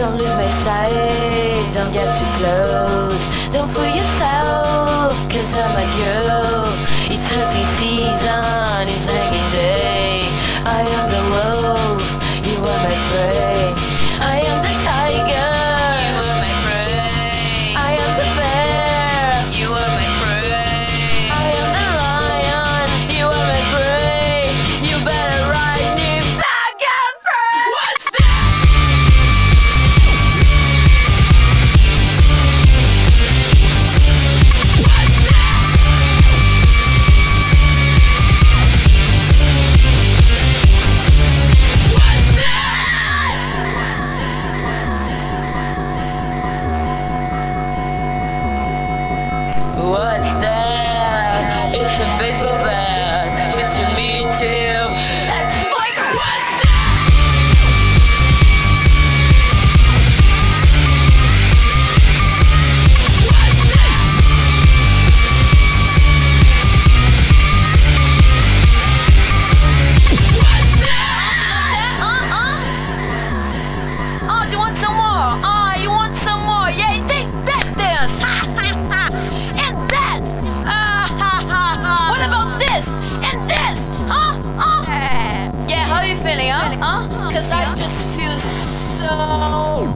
Don't lose my sight, don't get too close. Don't fool yourself, cause I'm a girl. It's hunting season, it's hanging day. I am the wolf, you are my prey. I am the tiger, you are my prey. I am the bear, you are my prey. I am the lion, you are my prey. You better ride me back and pray. What's that? What's that? It's a baseball bat. Miss you, me too. Ex-boyfriend. What's that? Oh, do you want some more? Oh, you want some more? Yeah, take that then. And that. What about this? And this? Yeah, how you feeling, huh? Cause I just feel so